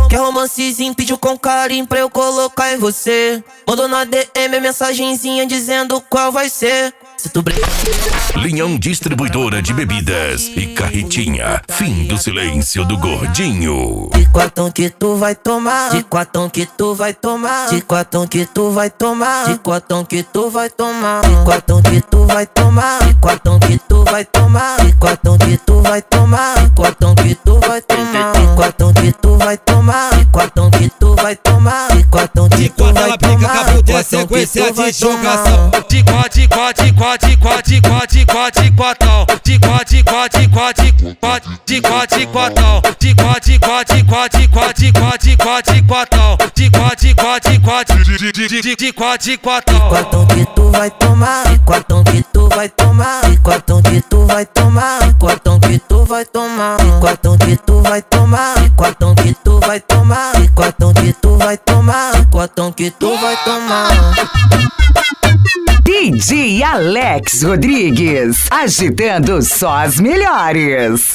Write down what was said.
Quer romancezinho, pediu com carinho pra eu colocar em você. Mandou na DM mensagenzinha dizendo qual vai ser. Se tu Linhão Distribuidora de Bebidas e Carretinha. Fim do silêncio do gordinho. De quatão que tu vai tomar, de quatão que tu vai tomar, de quatão que tu vai tomar, de quatão que tu vai tomar, de quatão que tu vai tomar, de quatão que tu vai tomar, de quatão que tu vai tomar, de quatão que tu vai tomar, de quatão que tu vai tomar, de quatão que tu vai tomar, de quatão que tu vai tomar. Ela pica caputa é sequência de jogação. De quatão, quatão que tu vai tomar, quatão que tu vai tomar, quatão que tu vai tomar, quatão que tu vai tomar, quatão que tu vai tomar, quatão que tu vai tomar, quatão que tu vai tomar, quatão que tu vai tomar. DJ Alex Rodrigues, agitando só as melhores.